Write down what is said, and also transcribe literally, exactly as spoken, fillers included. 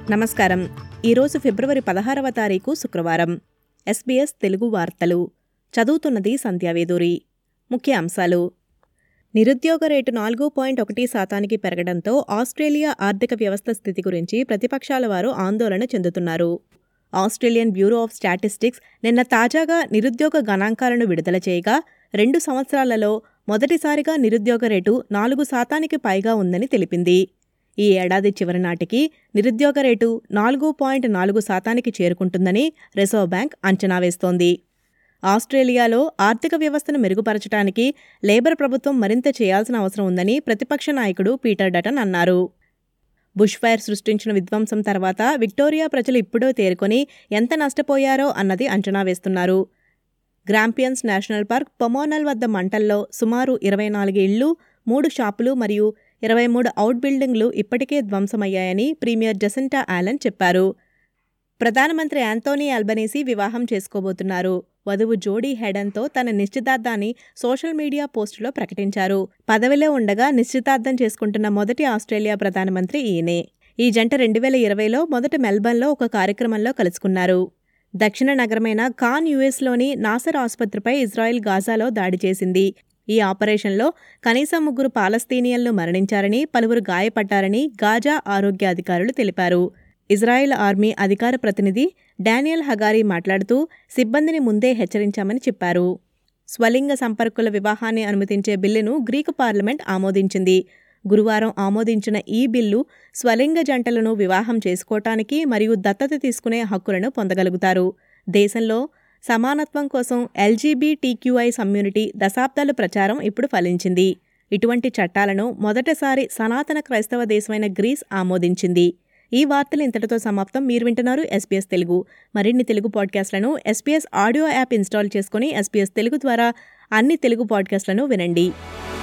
నమస్కారం. ఈరోజు ఫిబ్రవరి పదహారవ తారీఖు శుక్రవారం. ఎస్బీఎస్ తెలుగు వార్తలు చదువుతున్నది సంధ్యావేదూరి. ముఖ్య అంశాలు: నిరుద్యోగ రేటు నాలుగు పాయింట్ ఒకటి శాతానికి పెరగడంతో ఆస్ట్రేలియా ఆర్థిక వ్యవస్థ స్థితి గురించి ప్రతిపక్షాల వారు ఆందోళన చెందుతున్నారు. ఆస్ట్రేలియన్ బ్యూరో ఆఫ్ స్టాటిస్టిక్స్ నిన్న తాజాగా నిరుద్యోగ గణాంకాలను విడుదల చేయగా రెండు సంవత్సరాలలో మొదటిసారిగా నిరుద్యోగ రేటు నాలుగు శాతానికి పైగా ఉందని తెలిపింది. ఈ ఏడాది చివరి నాటికి నిరుద్యోగ రేటు నాలుగు పాయింట్ నాలుగు శాతానికి చేరుకుంటుందని రిజర్వ్ బ్యాంక్ అంచనా వేస్తోంది. ఆస్ట్రేలియాలో ఆర్థిక వ్యవస్థను మెరుగుపరచడానికి లేబర్ ప్రభుత్వం మరింత చేయాల్సిన అవసరం ఉందని ప్రతిపక్ష నాయకుడు పీటర్ డటన్ అన్నారు. బుష్ ఫైర్ సృష్టించిన విధ్వంసం తర్వాత విక్టోరియా ప్రజలు ఇప్పుడో తేరుకొని ఎంత నష్టపోయారో అన్నది అంచనా వేస్తున్నారు. గ్రాంపియన్స్ నేషనల్ పార్క్ పొమోనల్ వద్ద మంటల్లో సుమారు ఇరవై నాలుగు ఇళ్లు, మూడు షాపులు మరియు ఇరవై మూడు అవుట్ బిల్డింగ్లు ఇప్పటికే ధ్వంసమయ్యాయని ప్రీమియర్ జసింటా ఆలన్ చెప్పారు. ప్రధానమంత్రి యాంథోనీ అల్బనీసీ వివాహం చేసుకోబోతున్నారు. వధువు జోడీ హెడన్తో తన నిశ్చితార్థాన్ని సోషల్ మీడియా పోస్టులో ప్రకటించారు. పదవిలో ఉండగా నిశ్చితార్థం చేసుకుంటున్న మొదటి ఆస్ట్రేలియా ప్రధానమంత్రి ఈయనే. ఈ జంట రెండు వేల ఇరవైలో మొదట మెల్బర్న్లో ఒక కార్యక్రమంలో కలుసుకున్నారు. దక్షిణ నగరమైన ఖాన్ యూఎస్లోని నాసర్ ఆసుపత్రిపై ఇజ్రాయెల్ గాజాలో దాడి చేసింది. ఈ ఆపరేషన్లో కనీసం ముగ్గురు పాలస్తీనియన్లు మరణించారని, పలువురు గాయపడ్డారని గాజా ఆరోగ్య అధికారులు తెలిపారు. ఇజ్రాయెల్ ఆర్మీ అధికార ప్రతినిధి డానియల్ హగారీ మాట్లాడుతూ సిబ్బందిని ముందే హెచ్చరించామని చెప్పారు. స్వలింగ సంపర్కుల వివాహాన్ని అనుమతించే బిల్లును గ్రీకు పార్లమెంట్ ఆమోదించింది. గురువారం ఆమోదించిన ఈ బిల్లు స్వలింగ జంటలను వివాహం చేసుకోవటానికి మరియు దత్తత తీసుకునే హక్కులను పొందగలుగుతారు. దేశంలో సమానత్వం కోసం ఎల్జీబీటీక్యూఐ కమ్యూనిటీ దశాబ్దాల ప్రచారం ఇప్పుడు ఫలించింది. ఇటువంటి చట్టాలను మొదటిసారి సనాతన క్రైస్తవ దేశమైన గ్రీస్ ఆమోదించింది. ఈ వార్తలు ఇంతటితో సమాప్తం. మీరు వింటున్నారు ఎస్బీఎస్ తెలుగు. మరిన్ని తెలుగు పాడ్కాస్ట్లను ఎస్బీఎస్ ఆడియో యాప్ ఇన్స్టాల్ చేసుకుని ఎస్బీఎస్ తెలుగు ద్వారా అన్ని తెలుగు పాడ్కాస్ట్లను వినండి.